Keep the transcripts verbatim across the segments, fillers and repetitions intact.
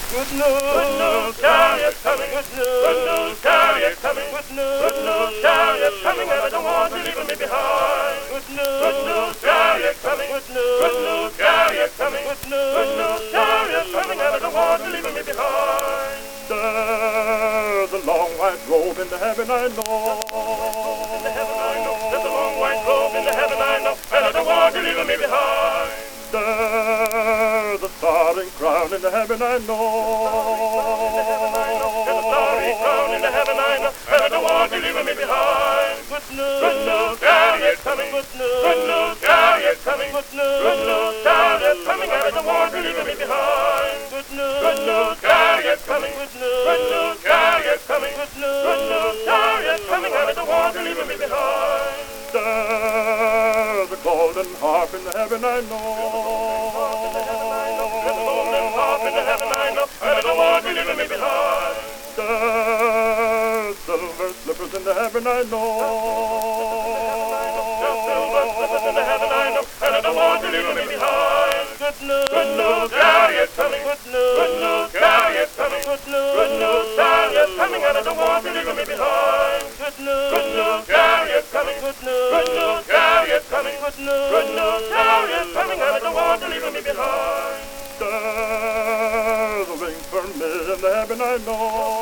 Good news, good news, chariot coming. Good news, good news, chariot coming. Good news, good news, chariot coming. And I don't want to leave me behind. Good news, good news, chariot coming. Good news, good news, chariot coming. Good news, good news, chariot coming. And I don't want to leave me behind. There's a long white robe in the heaven I know. In the heaven I know. There's a long white robe in the heaven I know. And I don't want to leave me behind. There's a starry crown in the heaven I know. There's a starry crown in the heaven I know. And I don't want to leave me behind. Good news, good news, chariot coming. Good news, good news, chariot coming. Good news, good news, chariot coming. And I don't want to leave me behind. Good news, good news, chariot coming. Good news, good news, chariot coming. Good news, good news, chariot coming. And I don't want to leave me behind. There's a golden harp in the heaven I know. There's a golden harp in the heaven I know. And I don't want to leave me behind. There's silver slippers in the heaven I know. There's silver slippers in the heaven I know. And I don't want to leave me behind. Good news, good news, chariot coming. Good news, good news, chariot coming. Good news, good news, chariot coming. And I don't want to leave me behind. Good news, good news, chariot coming. Good news, good news, chariot coming. Good news, good news, chariot coming. And I don't want to leave me behind. There's a wing for me in the heaven I know.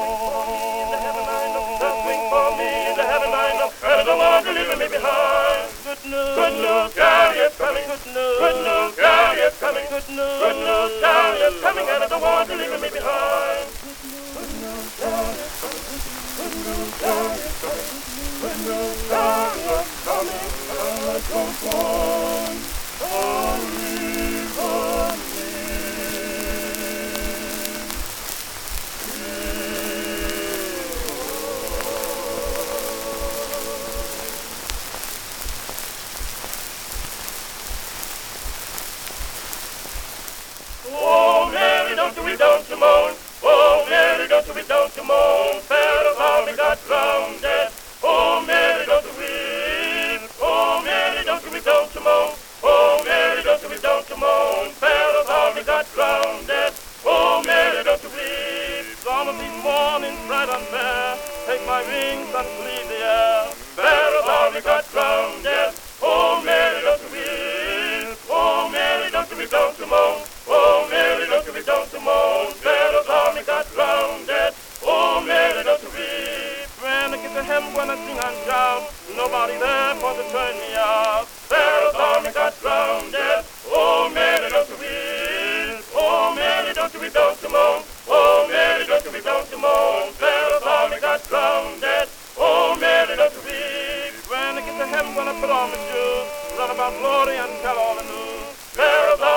There's a wing for me in the heaven I know. And I don't want to leave me behind. Good news, good news, chariot coming. Good news, good news, chariot coming. Good news, good news, chariot coming. And I don't want to leave me behind. Good news, chariot coming. Good news, chariot coming. Good news, chariot coming. And I don't want to leave me. Oh, Mary, don't you, don't you moan. Oh, Mary, don't you, don't you moan. Pharaoh's army got drowned. Oh, Mary, don't you weep. Oh, Mary, don't you, don't you moan. Oh, Mary, don't you, don't you moan. Pharaoh's army got drowned. Oh, Mary, don't you weep. Some of these mornings bright and fair, take my wings and flee the air. Pharaoh's army got drowned. Oh, Mary, don't you weep. Oh, Mary, don't you, don't you moan. Oh, Mary, don't you be, don't you moan. Pharaoh's army got drowned. Oh, Mary, don't you weep. When I get to heaven, when I sing and shout, nobody there for to turn me out. Pharaoh's army got drowned. Oh, Mary, don't you weep. Oh, Mary, don't you be, don't you moan. Oh, Mary, don't you be, don't you moan. Pharaoh's army got drowned. Oh, Mary, don't you weep. When I get to heaven, when I put on my shoes, run about glory and tell all the news. Pharaoh's